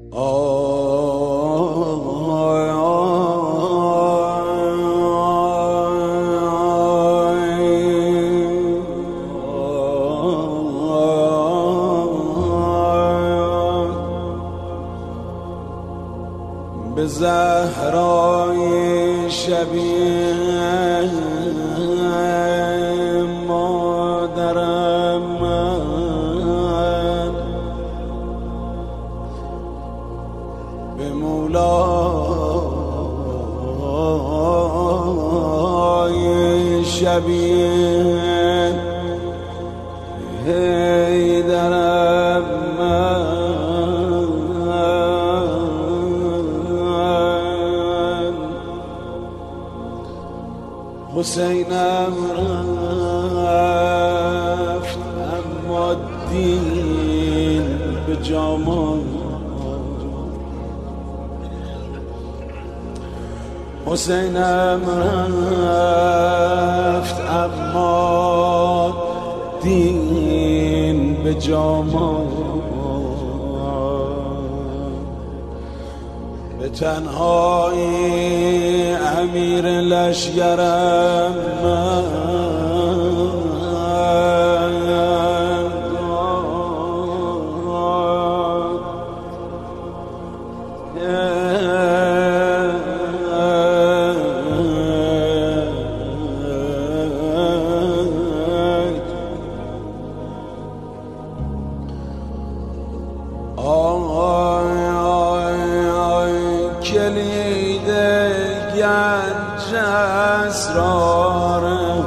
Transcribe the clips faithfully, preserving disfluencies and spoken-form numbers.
به زهرای شبیه مادرم من، به مولای شبیه حیدرم من، حسینم رفت اما دین به جامان، حسینم رفت اما دین به جامان، به تنهایی امیر لشکرم من، کلید گنج اسرار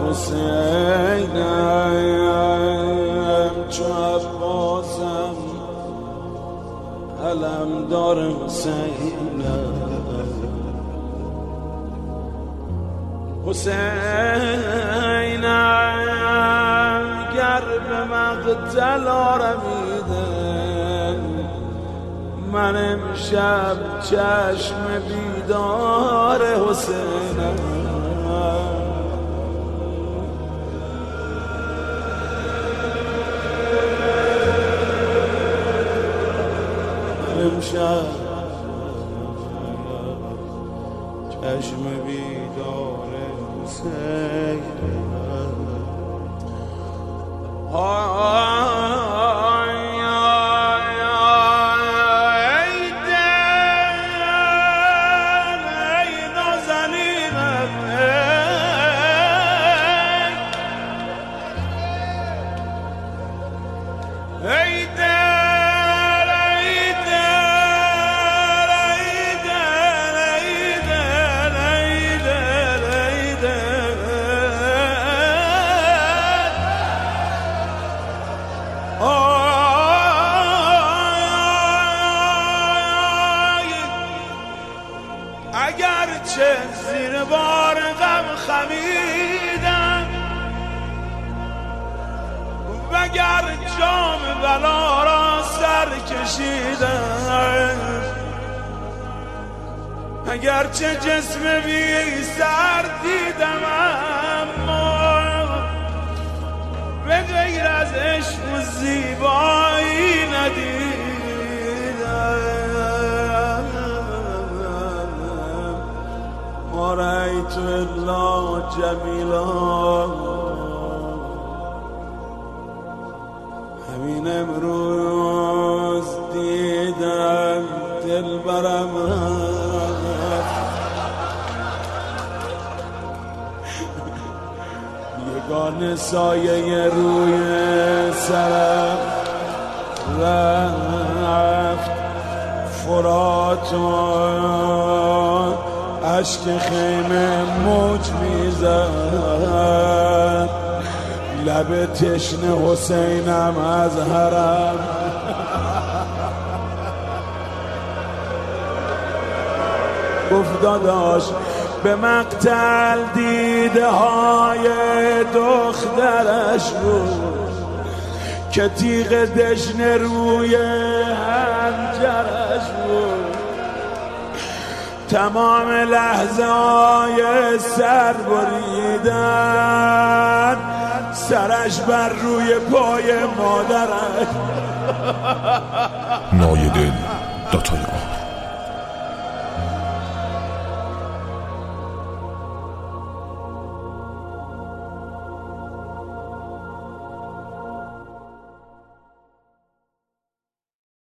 حسینم، چو عباسم علمدار حسینم، حسینم گر به مقتل آرمیدم، من امشب چشم بیدار حسینم، امشب چشم بیدار حسینم. اگرچه زیر بار غم خمیدم، وگر جام بلا را سر کشیدم، اگرچه جسم بی سر دیدم، اما به غیر از عشق و زیبایی ندیدم. ما رأیت الا جمیلا، همین امروز دیدم دلبرم رفت، یگانه سایه روی سرم رفت، فرات عشق خیمه موج میزد، لب تشنه حسینم از حرم گفت داداش به مقتل دیده های دخترش بود که تیغ دشنه روی حنجرش بود، تمام لحظه های سر بریدن، سرش بر روی پای مادرش. نای دل داتای آر